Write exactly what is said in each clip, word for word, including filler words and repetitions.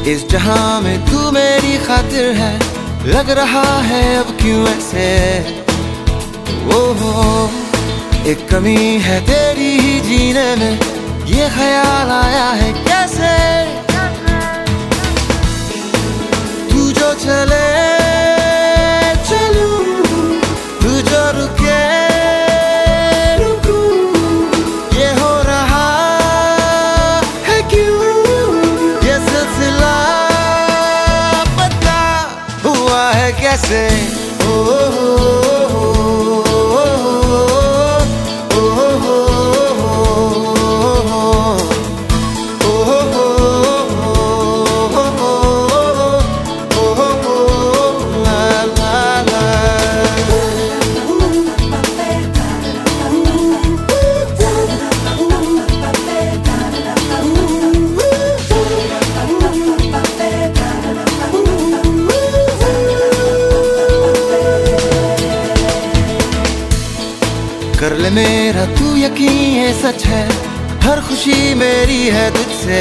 इस जहां में तू मेरी खातिर है, लग रहा है अब क्यों ऐसे। ओ हो एक कमी है तेरी ही जीने में, ये ख्याल आया है कैसे। तू जो चले चलूं, तू जो रुके रुकूं, ये हो रहा है क्यों, ये सिलसिला पता हुआ है कैसे। ओ, ओ, ओ, ओ, कर ले मेरा तू यकीन ये सच है, हर खुशी मेरी है तुझसे।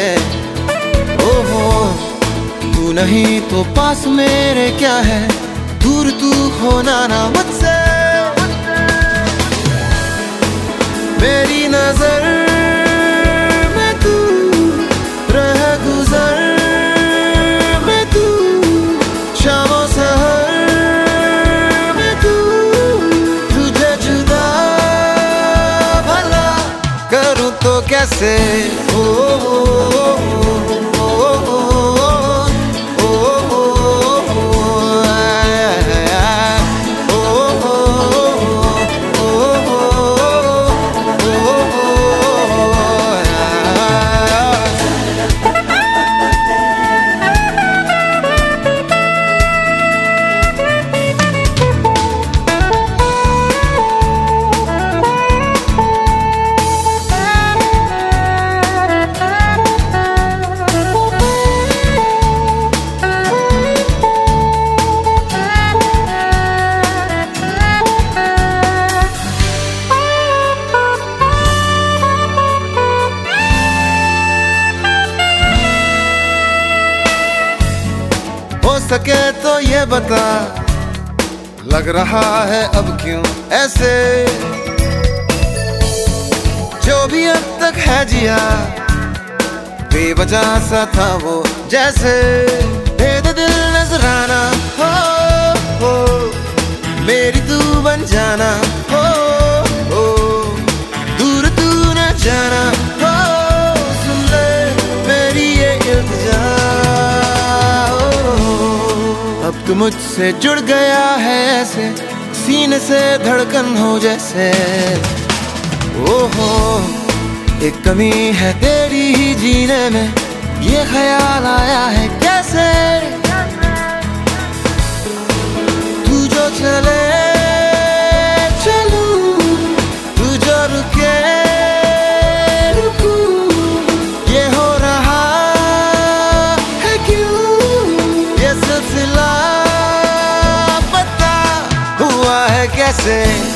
ओहो तू नहीं तो पास मेरे क्या है, दूर तू होना ना मुझसे। मेरी नजर में तू रह गुजर में तू, शामों सहर में तू, तुझे जुदा भला करूं तो कैसे। ओ, ओ, ओ, ओ, ओ, ओ, हो सके तो ये बता, लग रहा है अब क्यों ऐसे। जो भी अब तक है जिया बेवजह सा था वो जैसे। दे दे दिल नजराना हो, हो मेरी तू बन जाना हो, हो दूर तू न जाना हो। सुन ले मेरी ये इल्तिजा, अब तू मुझसे जुड़ गया है ऐसे, सीने से धड़कन हो जैसे। ओहो एक कमी है तेरी ही जीने में, ये ख्याल आया है कैसे। तू जो चले चलूं, तू जो रुके रुकूं, ये हो रहा है क्यों, ये सिलसिला पता हुआ है कैसे।